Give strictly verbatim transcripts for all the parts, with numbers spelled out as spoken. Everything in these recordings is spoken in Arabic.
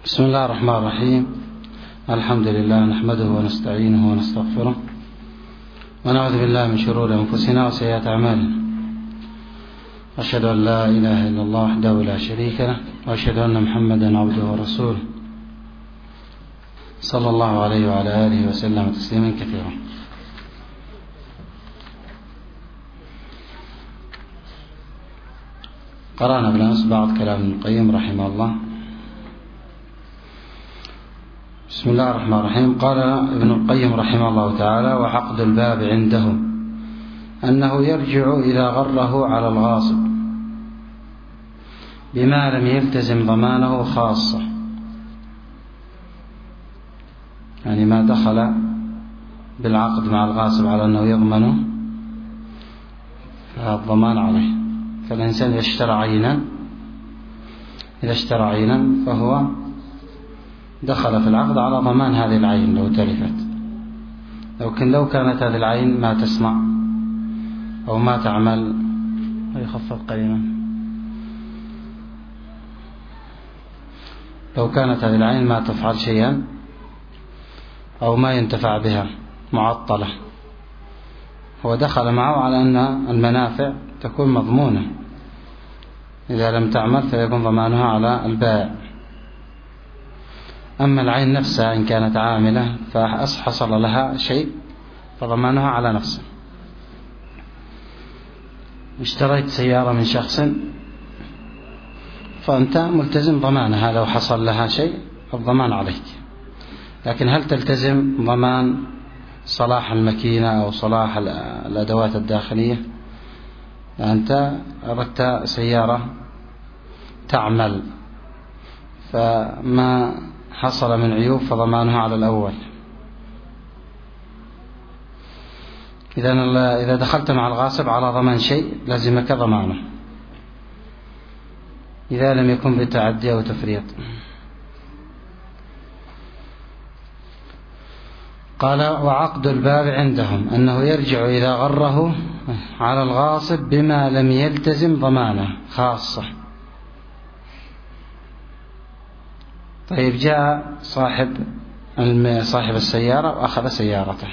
بسم الله الرحمن الرحيم. الحمد لله نحمده ونستعينه ونستغفره ونعوذ بالله من شرور أنفسنا وسيئات أعمالنا. أشهد أن لا إله إلا الله وحده لا شريك له، وأشهد أن محمدا عبده ورسوله صلى الله عليه وعلى آله وسلم تسليما كثيرا. قرأنا بالأمس بعض كلام ابن القيم رحمه الله. بسم الله الرحمن الرحيم. قال ابن القيم رحمه الله تعالى: وعقد الباب عنده أنه يرجع إذا غره على الغاصب بما لم يلتزم ضمانه خاصة، يعني ما دخل بالعقد مع الغاصب على أنه يضمنه فالضمان عليه. فالإنسان إذا اشترى عينا إذا اشترى عينا فهو دخل في العقد على ضمان هذه العين لو تلفت، لكن لو كانت هذه العين ما تسمع أو ما تعمل، يخفض قليلا، لو كانت هذه العين ما تفعل شيئا أو ما ينتفع بها معطلة، هو دخل معه على أن المنافع تكون مضمونة، إذا لم تعمل فيكون ضمانها على البائع. أما العين نفسها إن كانت عاملة فحصل لها شيء فضمانها على نفسه. اشتريت سيارة من شخص فأنت ملتزم ضمانها، لو حصل لها شيء الضمان عليك، لكن هل تلتزم ضمان صلاح الماكينة أو صلاح الأدوات الداخلية؟ أنت أردت سيارة تعمل فما حصل من عيوب فضمانها على الأول. إذا إذا دخلت مع الغاصب على ضمان شيء لازمك ضمانه إذا لم يكن بتعدي أو تفريط. قال: وعقد الباب عندهم أنه يرجع إذا غره على الغاصب بما لم يلتزم ضمانه خاصة. طيب، جاء صاحب صاحب السيارة وأخذ سيارته،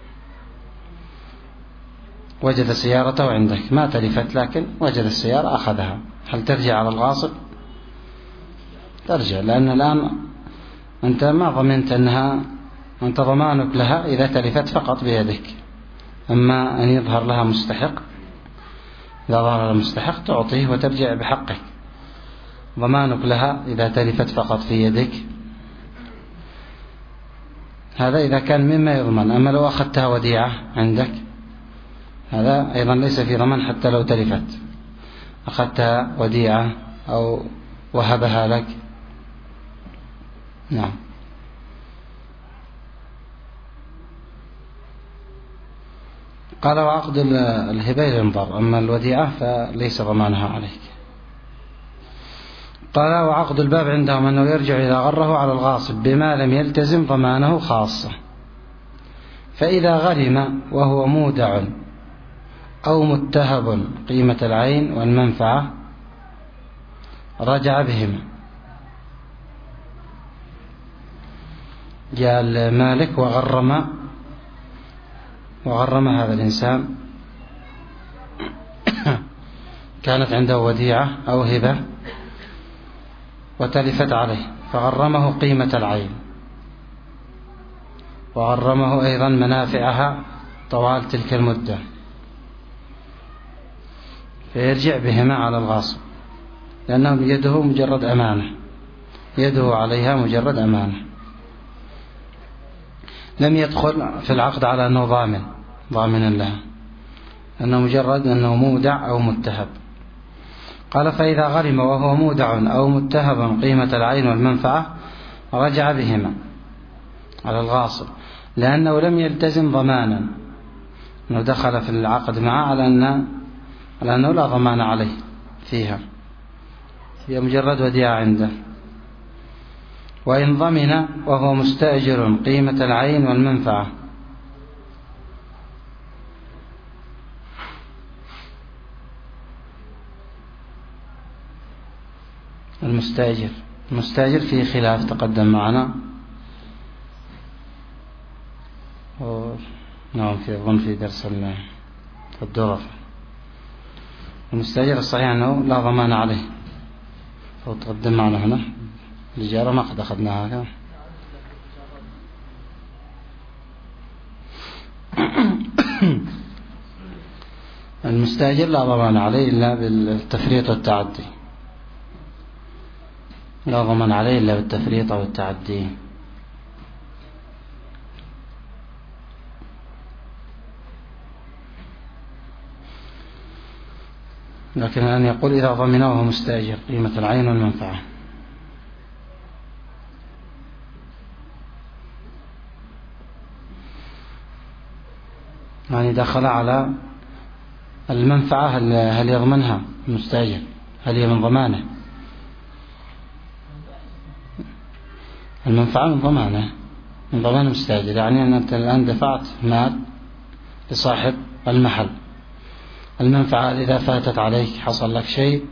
وجد سيارته عندك ما تلفت لكن وجد السيارة أخذها، هل ترجع على الغاصب؟ ترجع، لأن الآن أنت ما ضمنت أنها، أنت ضمانك لها إذا تلفت فقط بيدك، أما أن يظهر لها مستحق، إذا ظهر لها مستحق تعطيه وترجع بحقك. ضمانك لها إذا تلفت فقط في يدك، هذا إذا كان مما يضمن. أما لو أخذتها وديعة عندك هذا أيضا ليس في ضمان حتى لو تلفت، أخذتها وديعة أو وهبها لك. نعم. قال: وعقد الهبة ينظر، أما الوديعة فليس ضمانها عليك. قال: وعقد الباب عندهم أنه يرجع إذا غره على الغاصب بما لم يلتزم ضمانه خاصة، فإذا غرم وهو مودع أو متهب قيمة العين والمنفعة رجع بهما. جاء المالك وغرم وغرم هذا الإنسان، كانت عنده وديعة أو هبة وتلفت عليه فغرمه قيمة العين، وغرمه أيضا منافعها طوال تلك المدة، فيرجع بهما على الغاصب، لأنه يده مجرد أمانة، يده عليها مجرد أمانة، لم يدخل في العقد على أنه ضامن ضامنا لها، أنه مجرد أنه مودع أو متهب. قال: فإذا غرم وهو مودع أو متهب قيمة العين والمنفعة رجع بهما على الغاصب، لأنه لم يلتزم ضمانا، أنه دخل في العقد معه على أنه, على أنه لا ضمان عليه فيها، هي مجرد وديعة عنده. وإن ضمن وهو مستأجر قيمة العين والمنفعة المستأجر المستأجر فيه خلاف تقدم معنا، نعم في أظن في درس الدرر. المستأجر الصحيح أنه لا ضمان عليه، هو تقدم معنا هنا الإجارة ما قد أخذناها. المستأجر لا ضمان عليه إلا بالتفريط والتعدي، لا ضمان عليه إلا بالتفريط والتعدي. لكن أن يقول إذا ضمن وهو مستأجر قيمة العين والمنفعة، يعني دخل على المنفعة، هل يضمنها المستأجر؟ هل هي من ضمانه؟ المنفعة من ضمانه، من ضمان المستأجر، يعني أن أنت الآن دفعت مال لصاحب المحل، المنفعة إذا فاتت عليك، حصل لك شيء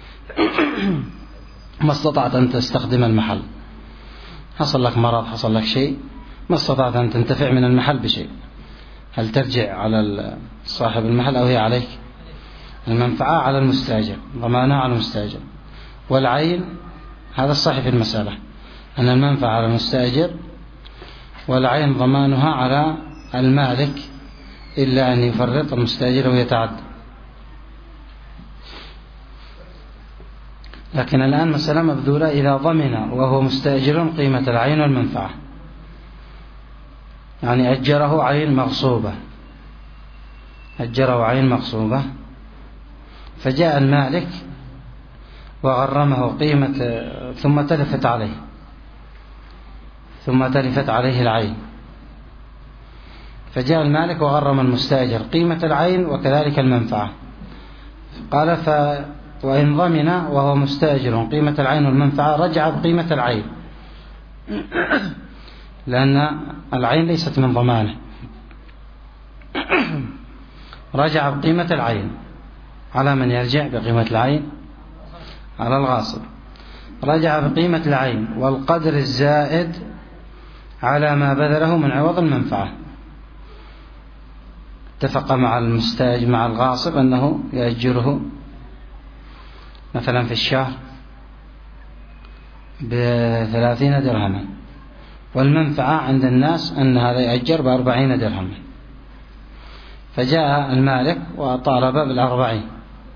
ما استطعت أن تستخدم المحل، حصل لك مرض، حصل لك شيء ما استطعت أن تنتفع من المحل بشيء، هل ترجع على صاحب المحل أو هي عليك؟ المنفعة على المستأجر، ضمانها على المستأجر. والعين هذا الصحيح في المسألة، أن المنفعة على المستأجر والعين ضمانها على المالك، إلا أن يفرط المستأجر ويتعدى. لكن الآن مسألة مبذولة، إذا ضمن وهو مستأجر قيمة العين والمنفعة، يعني أجره عين مغصوبة، أجره عين مغصوبة، فجاء المالك وغرمه قيمة، ثم تلفت عليه ثم تلفت عليه العين، فجاء المالك وغرم المستأجر قيمة العين وكذلك المنفعة. قال ف وإن ضمن وهو مستأجر قيمة العين والمنفعة رجع بقيمة العين، لأن العين ليست من ضمانه، رجع بقيمة العين. على من يرجع بقيمة العين؟ على الغاصب. رجع بقيمة العين والقدر الزائد على ما بذله من عوض المنفعة. اتفق مع المستأجر مع الغاصب أنه يأجره مثلا في الشهر بثلاثين درهما، والمنفعة عند الناس أن هذا يأجر بأربعين درهما، فجاء المالك وطالب بالأربعين،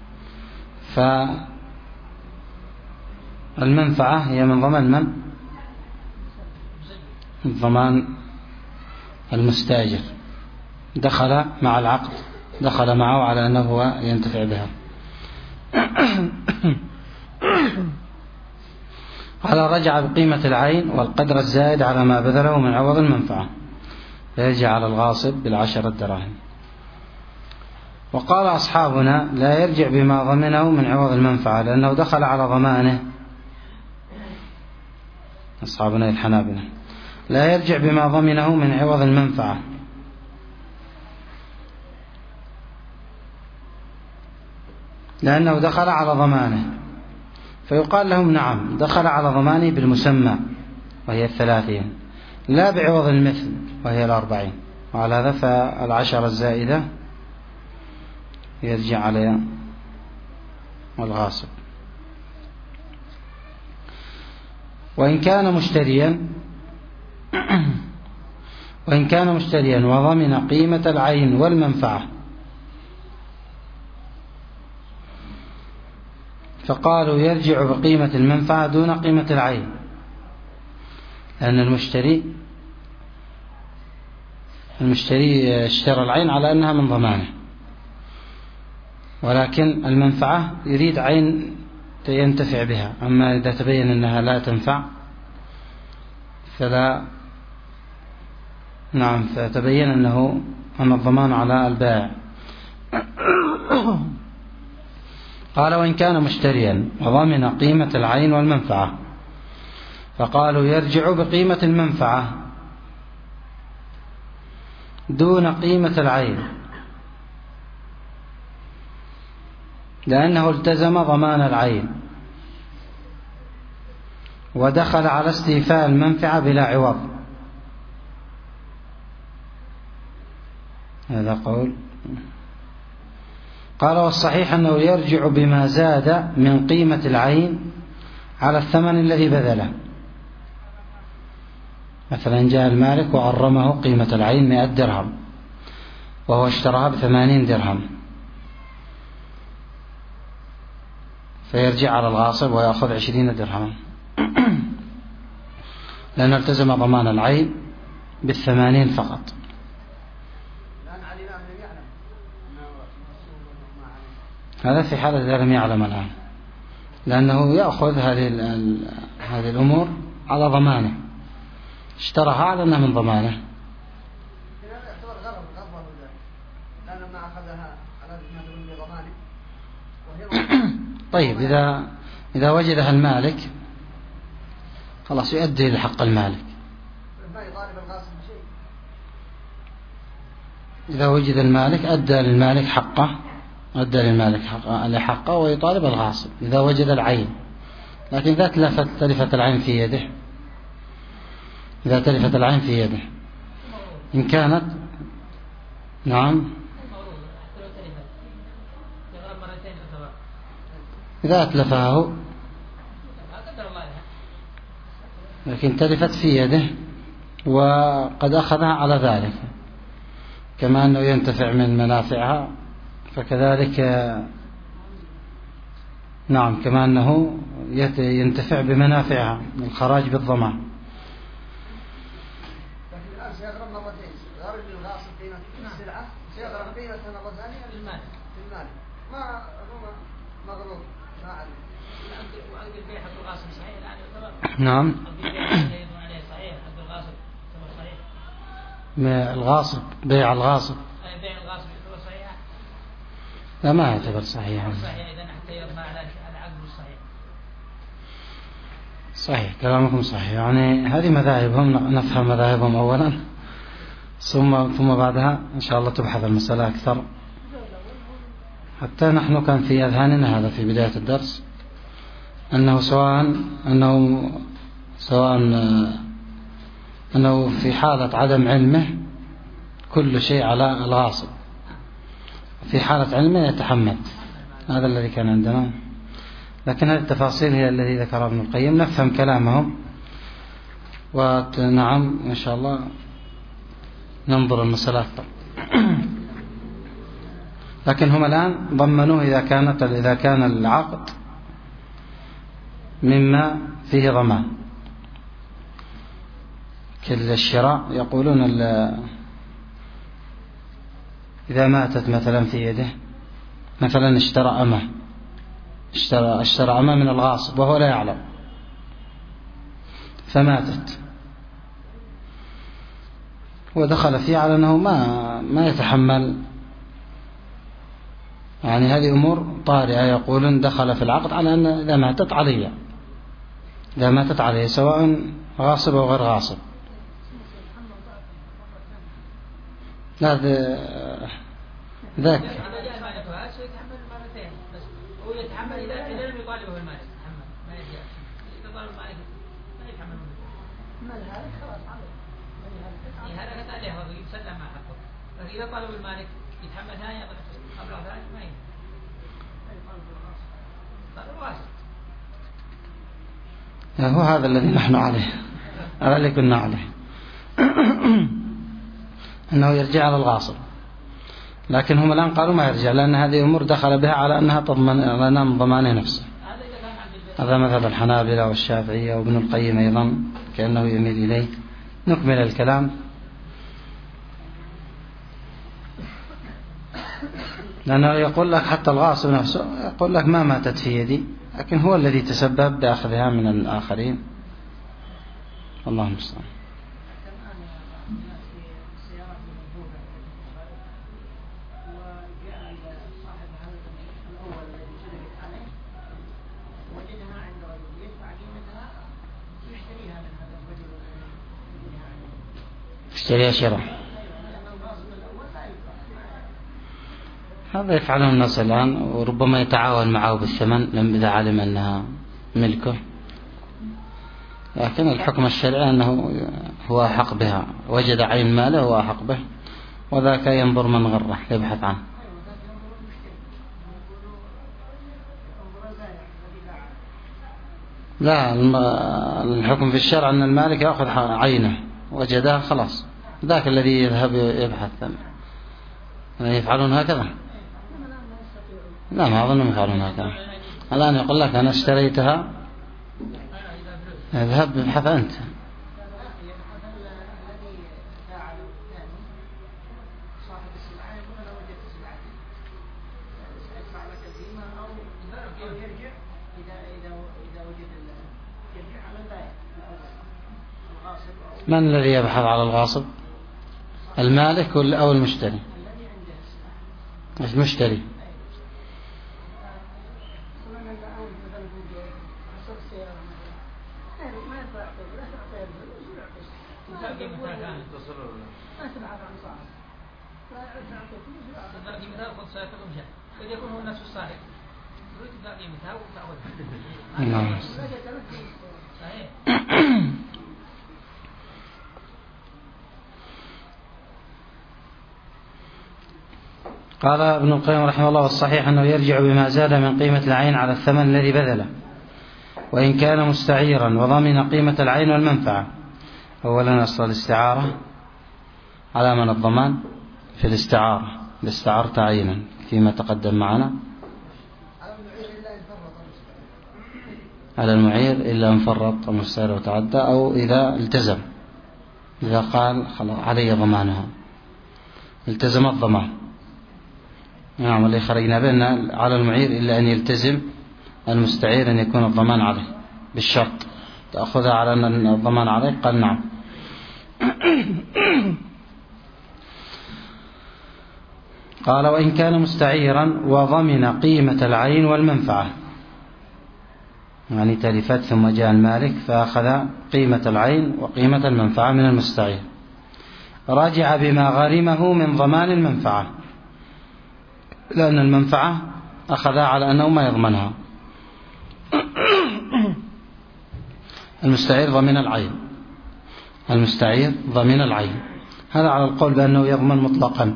فالمنفعة هي من ضمان من؟ من ضمان المستأجر، دخل مع العقد، دخل معه على أنه هو ينتفع بها. على رجع بقيمة العين والقدر الزائد على ما بذله من عوض المنفعة، فيرجع على الغاصب بالعشرة دراهم. وقال أصحابنا لا يرجع بما ضمنه من عوض المنفعة، لأنه دخل على ضمانه. أصحابنا الحنابلة لا يرجع بما ضمنه من عوض المنفعة، لأنه دخل على ضمانه، فيقال لهم نعم دخل على ضمانه بالمسمى وهي الثلاثين، لا بعوض المثل وهي الأربعين، وعلى هذا فالعشرة الزائدة يرجع عليها الغاصب. وإن كان مشتريا وإن كان مشتريا وضمن قيمة العين والمنفعة، فقالوا يرجع بقيمة المنفعة دون قيمة العين، لأن المشتري المشتري اشترى العين على أنها من ضمانه، ولكن المنفعة يريد عين ينتفع بها، أما إذا تبين أنها لا تنفع فلا نعم فتبين أنه أن الضمان على البائع. قال وإن كان مشتريا وضمن قيمة العين والمنفعة، فقالوا يرجع بقيمة المنفعة دون قيمة العين، لأنه التزم ضمان العين ودخل على استيفاء المنفعة بلا عوض. هذا قول. قال والصحيح أنه يرجع بما زاد من قيمة العين على الثمن الذي بذله. مثلا جاء المالك وعرمه قيمة العين مئة درهم وهو اشتراها بثمانين درهم، فيرجع على الغاصب ويأخذ عشرين درهما لأنه التزم ضمان العين بالثمانين فقط. هذا في حالة إذا لم يعلم الآن، لأنه يأخذ هذه هذه الأمور على ضمانه، اشتراها على أنها من ضمانه. طيب إذا إذا وجدها المالك خلاص يؤدي لحق المالك. إذا وجد المالك أدى للمالك حقه، أدى للمالك حقه, حقه ويطالب الغاصب إذا وجد العين. لكن إذا تلفت تلفت العين في يده، إذا تلفت العين في يده إن كانت نعم إذا أتلفها هو لكن تلفت في يده وقد أخذها على ذلك، كما أنه ينتفع من منافعها فكذلك نعم كما أنه ينتفع بمنافعها من الخراج بالضمان. نعم الغاصب بيع الغاصب لا ما يعتبر صحيحا. صحيح كلامكم صحيح، يعني هذه مذاهبهم نفهم مذاهبهم أولا ثم ثم بعدها إن شاء الله تبحث المسألة أكثر. حتى نحن كان في أذهاننا هذا في بداية الدرس أنه سواء أنه سواء أنه في حالة عدم علمه كل شيء على الغاصب، في حالة علمه يتحمل. هذا الذي كان عندنا، لكن هذه التفاصيل هي التي ذكرها ابن القيم، نفهم كلامهم ونعم إن شاء الله ننظر المسألة أكثر. لكن هم الآن ضمنوه إذا كانت إذا كان العقد مما فيه ضمان كالشراء، يقولون إذا ماتت مثلا في يده، مثلا اشترى أمه اشترى اشترى أمه من الغاصب وهو لا يعلم فماتت ودخل فيه على أنه ما ما يتحمل، يعني هذه أمور طارئة. يقولون دخل في العقد على أن إذا ماتت عليه، إذا ماتت عليه سواء غاصب أو غير غاصب. لا ذاك إذا طلب المالك يتحمل ثانية قبل ذلك ما ينفع. هو هذا الذي نحن عليه، هذا اللي كنا عليه أنه يرجع على الغاصب. لكن هم الآن قالوا ما يرجع، لأن هذه أمور دخل بها على أنها تضمن على من ضمانه نفسه. هذا مذهب الحنابلة والشافعية وابن القيم أيضا كأنه يميل إليه. نكمل الكلام. لأنه يقول لك حتى الغاصب نفسه يقول لك ما ماتت في يدي، لكن هو الذي تسبب بأخذها من الآخرين. الله المستعان. اشتريها شراء، هذا يفعله الناس الآن، وربما يتعاون معه بالثمن لم إذا علم أنها ملكه. لكن الحكم الشرعي أنه هو أحق بها، وجد عين ماله هو أحق به، وذاك ينظر من غره يبحث عنه. لا، الحكم في الشرع أن المالك يأخذ عينه، وجدها خلاص، ذاك الذي يذهب يبحث. يفعلون هكذا؟ لا، ما أظنهم يفعلون هكذا. الآن يقول لك أنا اشتريتها، اذهب ابحث أنت. من الذي يبحث على الغاصب؟ المالك أو المشتري؟ المشتري. قال ابن القيم رحمه الله: والصحيح أنه يرجع بما زاد من قيمة العين على الثمن الذي بذله، وإن كان مستعيرا وضمن قيمة العين والمنفعة. أولا أصل الاستعارة على من الضمان في الاستعارة، استعرت عينا فيما تقدم معنا، على المعير إلا أن فرط المستعير وتعدى، أو إذا التزم، إذا قال خلاص علي ضمانها التزم الضمان. نعم، اللي خرجنا بأن على المعير إلا أن يلتزم المستعير أن يكون الضمان عليه بالشرط. تأخذها على أن الضمان عليه؟ قال نعم. قال: وإن كان مستعيرا وضمن قيمة العين والمنفعة، يعني تلفت ثم جاء المالك فأخذ قيمة العين وقيمة المنفعة من المستعير، رجع بما غرمه من ضمان المنفعة، لأن المنفعة أخذها على أنه ما يضمنها. المستعير ضمن العين، المستعير ضمن العين، هذا على القول بأنه يضمن مطلقا،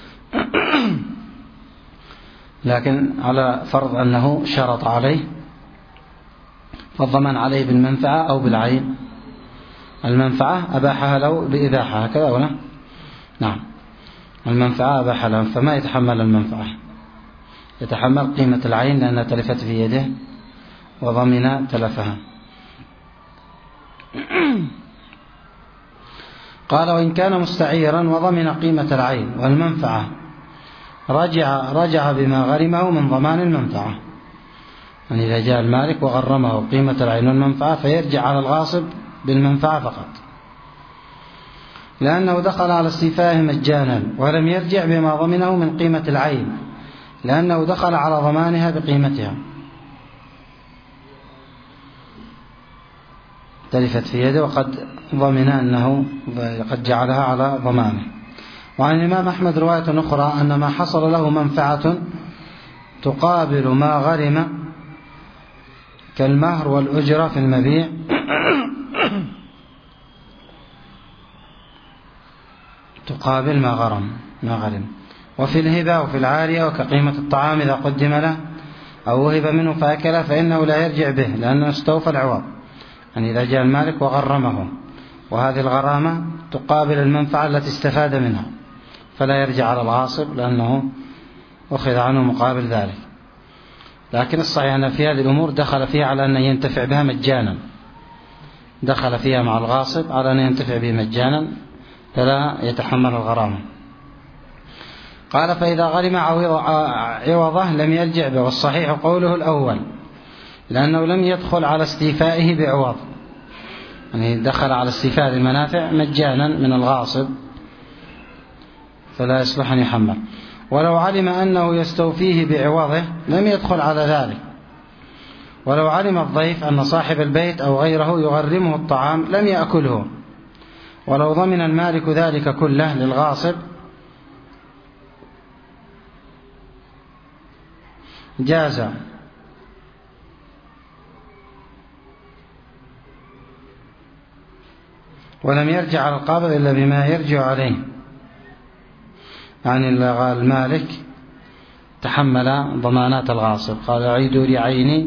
لكن على فرض أنه شرط عليه، فالضمان عليه بالمنفعة أو بالعين. المنفعة أباحها له بإباحة، هكذا ولا؟ نعم، المنفعة أباح له، فما يتحمل المنفعة، يتحمل قيمة العين لأنها تلفت في يده وضمن تلفها. قال: وإن كان مستعيرا وضمن قيمة العين والمنفعة، رجع رجع بما غرمه من ضمان المنفعة. يعني إذا جاء المالك وغرمه قيمة العين والمنفعة فيرجع على الغاصب بالمنفعة فقط، لأنه دخل على استيفائه مجانا ولم يرجع بما ضمنه من قيمة العين، لأنه دخل على ضمانها بقيمتها، تلفت في يده وقد ضمن أنه قد جعلها على ضمانه. وعن الإمام أحمد رواية أخرى أن ما حصل له منفعة تقابل ما غرم كالمهر والأجرة في المبيع تقابل ما غرم ما غرم وفي الهبة وفي العارية، وكقيمة الطعام إذا قدم له أو وهب منه فأكله فإنه لا يرجع به لأنه استوفى العوض. يعني إذا جاء المالك وغرمه وهذه الغرامة تقابل المنفعة التي استفاد منها، فلا يرجع على الغاصب لأنه أخذ عنه مقابل ذلك. لكن الصحيح أن في هذه الأمور دخل فيها على أن ينتفع بها مجانا، دخل فيها مع الغاصب على أن ينتفع به مجانا فلا يتحمل الغرامة. قال: فإذا غرم عوضه لم يرجع به، والصحيح قوله الأول، لأنه لم يدخل على استيفائه بعوض، يعني دخل على استيفاء المنافع مجانا من الغاصب فلا يصلح أن يحمل. ولو علم أنه يستوفيه بعوضه لم يدخل على ذلك. ولو علم الضيف أن صاحب البيت أو غيره يغرمه الطعام لم يأكله. ولو ضمن المالك ذلك كله للغاصب جاز. ولم يرجع على القابض إلا بما يرجع عليه، يعني المالك تحمل ضمانات الغاصب، قال أعيدوا لي عيني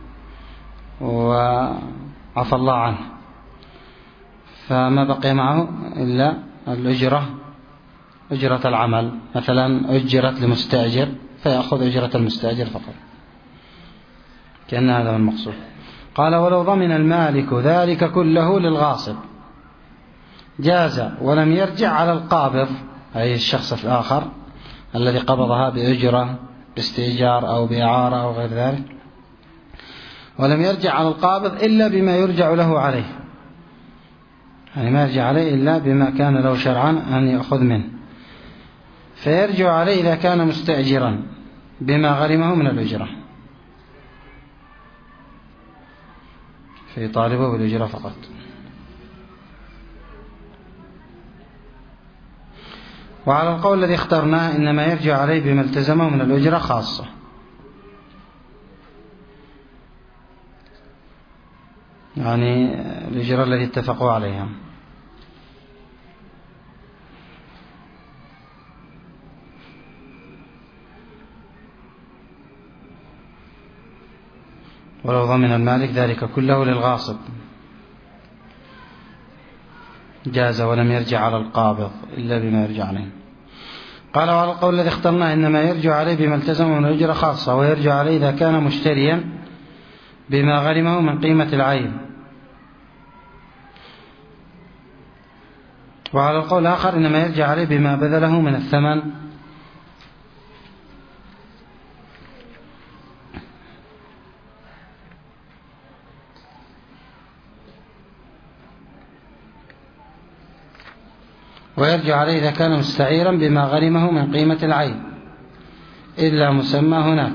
وعفى الله عنه، فما بقي معه إلا الأجرة، أجرة العمل، مثلا أجرت لمستأجر فيأخذ أجرة المستأجر فقط، كأن هذا المقصود. قال ولو ضمن المالك ذلك كله للغاصب جاز ولم يرجع على القابض، أي الشخص الآخر الذي قبضها بأجرة باستئجار أو بإعارة أو غير ذلك، ولم يرجع على القابض إلا بما يرجع له عليه، يعني ما يرجع عليه إلا بما كان له شرعا أن يأخذ منه، فيرجع عليه إذا كان مستأجرا بما غرمه من الأجرة، فيطالبه بالأجرة فقط. وعلى القول الذي اخترناه إنما يرجع عليه بما التزمه من الأجرة خاصة، يعني الأجرة التي اتفقوا عليها. ولو ضمن المالك ذلك كله للغاصب جاز ولم يرجع على القابض إلا بما يرجع عليه. قال وعلى القول الذي اخترناه إنما يرجع عليه بما التزمه من الأجرة خاصة، ويرجع عليه إذا كان مشتريا بما غرمه من قيمة العين. وعلى القول الآخر إنما يرجع عليه بما بذله من الثمن، ويرجع عليه إذا كان مستعيرا بما غرمه من قيمة العين إلا مسمى هناك.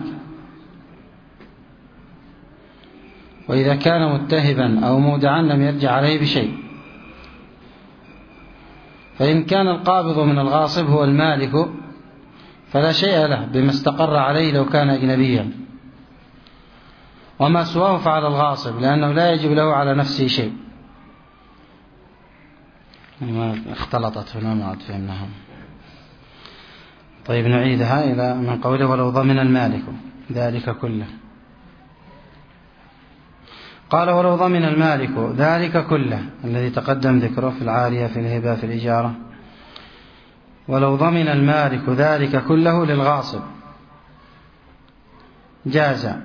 وإذا كان متهبا أو مودعا لم يرجع عليه بشيء. فإن كان القابض من الغاصب هو المالك فلا شيء له بما استقر عليه لو كان أجنبيا، وما سواه فعلى الغاصب لأنه لا يجب له على نفسه شيء. ما اختلطت هنا ما عاد فهمناها. طيب نعيدها إلى من قوله ولو ضمن المالك ذلك كله. قال ولو ضمن المالك ذلك كله الذي تقدم ذكره في العارية في الهبة في الإجارة، ولو ضمن المالك ذلك كله للغاصب جاز،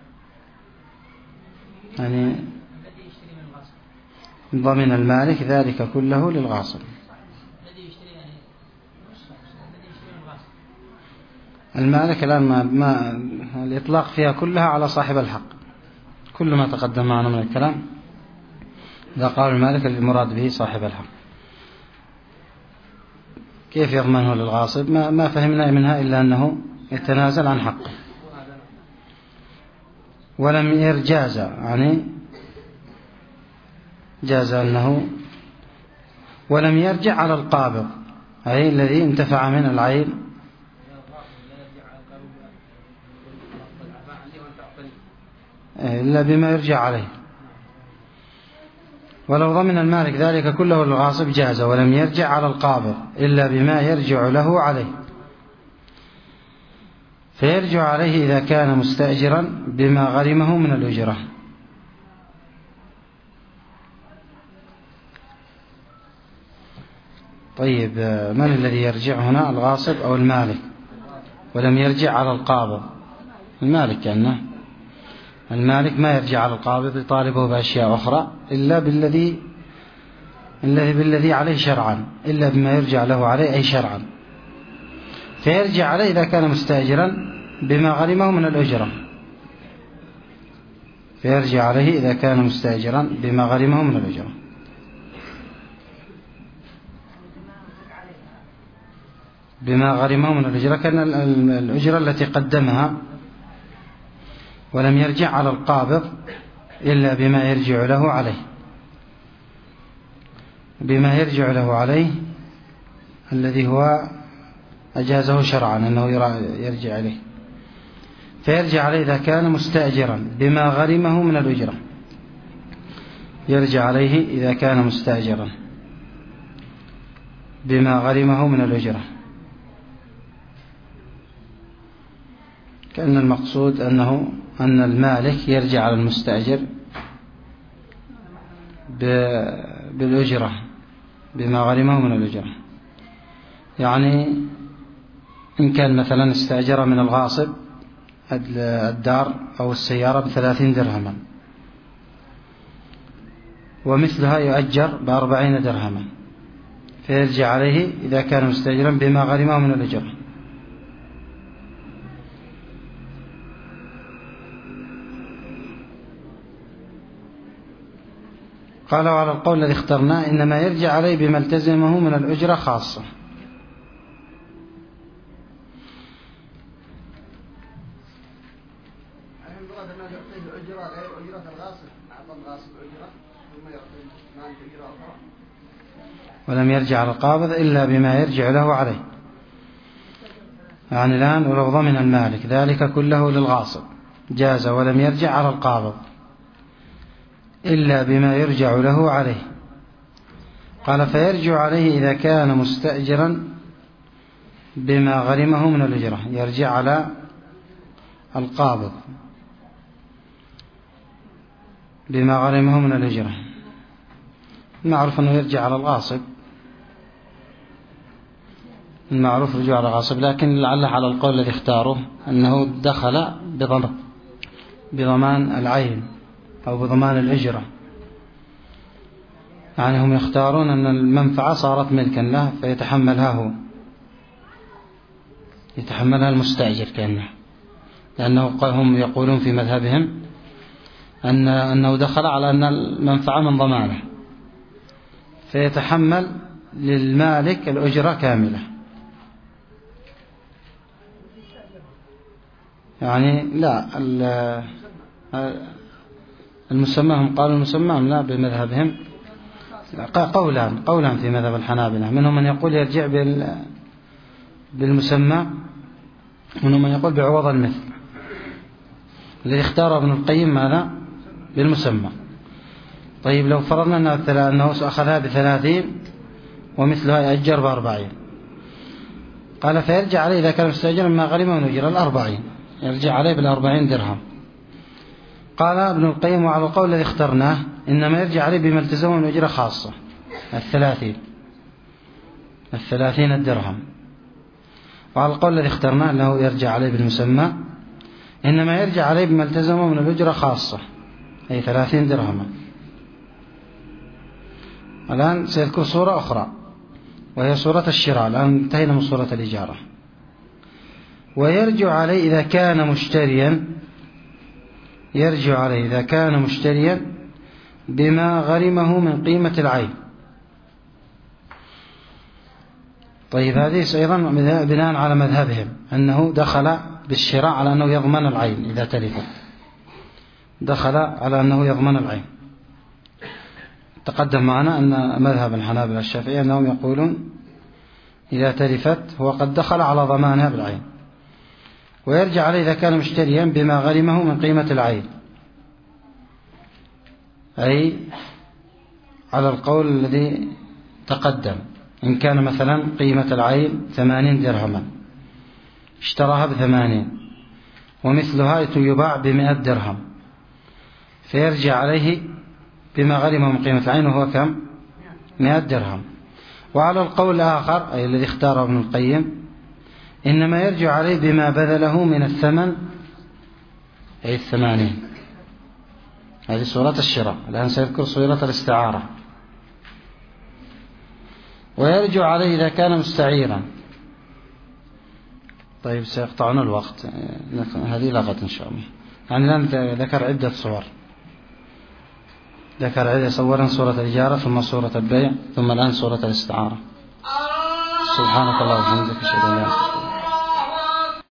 يعني ضمن المالك ذلك كله للغاصب. المالك الآن ما, ما الإطلاق فيها كلها على صاحب الحق، كل ما تقدم معنا من الكلام إذا قال المالك المراد به صاحب الحق. كيف يضمنه للغاصب؟ ما, ما فهمنا منها إلا أنه يتنازل عن حقه. ولم يرجاز يعني جاز أنه ولم يرجع على القابض أي الذي انتفع من العين إلا بما يرجع عليه. ولو ضمن المالك ذلك كله للغاصب جاز ولم يرجع على القابض إلا بما يرجع له عليه، فيرجع عليه إذا كان مستأجرا بما غرمه من الأجرة. طيب من الذي يرجع هنا، الغاصب أو المالك؟ ولم يرجع على القابض المالك، كأنه المالك ما يرجع على القابض يطالبه بأشياء أخرى إلا بالذي الذي بالذي عليه شرعا، إلا بما يرجع له عليه أي شرعا، فيرجع عليه إذا كان مستأجرا بما غرمه من الأجرة، فيرجع عليه إذا كان مستأجرا بما غرمه من الأجرة. بما غرمه من الأجرة كان الأجرة التي قدمها، ولم يرجع على القابض إلا بما يرجع له عليه، بما يرجع له عليه الذي هو أجازه شرعا أنه يرجع عليه، فيرجع عليه إذا كان مستأجرا بما غرمه من الأجرة، يرجع عليه إذا كان مستأجرا بما غرمه من الأجرة. كأن المقصود أنه أن المالك يرجع على المستأجر بالأجرة بما غرمه من الأجرة. يعني إن كان مثلا استأجر من الغاصب الدار أو السيارة بثلاثين درهما، ومثلها يؤجر بأربعين درهما، فيرجع عليه إذا كان مستأجرا بما غرمه من الأجرة. قال وعلى القول الذي اخترناه إنما يرجع عليه بما التزمه من الأجرة خاصة. ولم يرجع على القابض إلا بما يرجع له عليه. يعني الآن ولو ضمن المالك ذلك كله للغاصب جاز، ولم يرجع على القابض إلا بما يرجع له عليه. قال فيرجع عليه إذا كان مستأجرا بما غرمه من الأجرة، يرجع على القابض بما غرمه من الأجرة. المعروف أنه يرجع على الغاصب، المعروف رجوع على الغاصب، لكن لعله على القول الذي اختاره أنه دخل بضمان بضمان العين أو بضمان الأجرة. يعني هم يختارون أن المنفعة صارت ملكا له فيتحملها هو، يتحملها المستأجر كأنه، لأنه هم يقولون في مذهبهم أن أنه دخل على أن المنفعة من ضمانه، فيتحمل للمالك الأجرة كاملة. يعني لا المسمى، هم قالوا المسمى لا بمذهبهم قولان قولان في مذهب الحنابلة، منهم من يقول يرجع بالمسمى، منهم من يقول بعوض المثل. الذي اختار ابن القيم ماذا؟ بالمسمى. طيب لو فرضنا أنه أخذها بثلاثين ومثلها يأجر بأربعين، قال فيرجع عليه إذا كان مستأجرا ما غرمه من أجر الأربعين، يرجع عليه بالأربعين درهم. قال ابن القيم وعلى القول الذي اخترناه إنما يرجع عليه بما التزمه من أجرة خاصة، الثلاثين الثلاثين الدرهم. وعلى القول الذي اخترناه أنه يرجع عليه بالمسمى، إنما يرجع عليه بما التزمه من الأجرة خاصة، أي ثلاثين درهما. الآن سيذكر صورة أخرى وهي صورة الشراء، الآن انتهينا من صورة الإجارة. ويرجع عليه إذا كان مشتريا، يرجع عليه إذا كان مشتريا بما غرمه من قيمة العين. طيب هذه أيضا بناء على مذهبهم أنه دخل بالشراء على أنه يضمن العين إذا تلفت، دخل على أنه يضمن العين. تقدم معنا أن مذهب الحنابلة الشافعية أنهم يقولون إذا تلفت هو قد دخل على ضمانها بالعين. ويرجع عليه إذا كان مشتريا بما غرمه من قيمة العين، أي على القول الذي تقدم، إن كان مثلا قيمة العين ثمانين درهما اشتراها بثمانين ومثلها يباع بمئة درهم، فيرجع عليه بما غرمه من قيمة العين وهو كم؟ مئة درهم. وعلى القول الآخر أي الذي اختاره ابن القيم إنما يرجع عليه بما بذله من الثمن، أي الثمانين. هذه صورة الشراء. الآن سيذكر صورة الاستعارة. ويرجع عليه إذا كان مستعيرا. طيب سيقطعنا الوقت، هذه لغت إن شاء الله. يعني الآن ذكر عدة صور، ذكر عدة صورا، صورة الإجارة ثم صورة البيع ثم الآن صورة الاستعارة. سبحانك اللهم وبحمدك أشهد أن لا إله إلا أنت.